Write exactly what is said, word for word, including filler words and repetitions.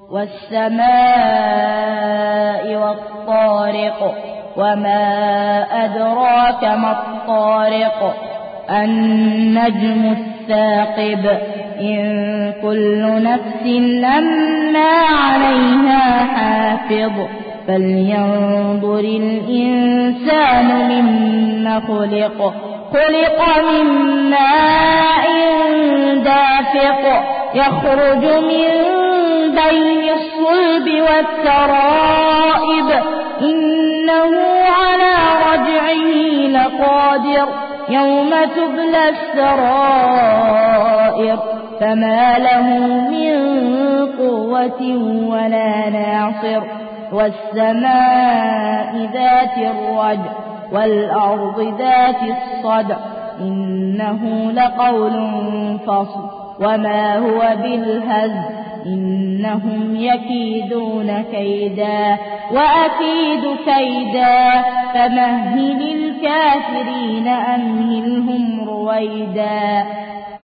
والسماء والطارق وما أدراك ما الطارق النجم الثاقب إن كل نفس لما عليها حافظ فلينظر الإنسان مما خلق خلق من ماء دافق يخرج من بين الصلب والترائب إنه على رجعه لقادر يوم تبلى السرائر فما له من قوة ولا ناصر والسماء ذات الرجع والأرض ذات الصدع إنه لقول فصل وما هو بالهزل إنهم يكيدون كيدا وأكيد كيدا فمهل الكافرين أمهلهم رويدا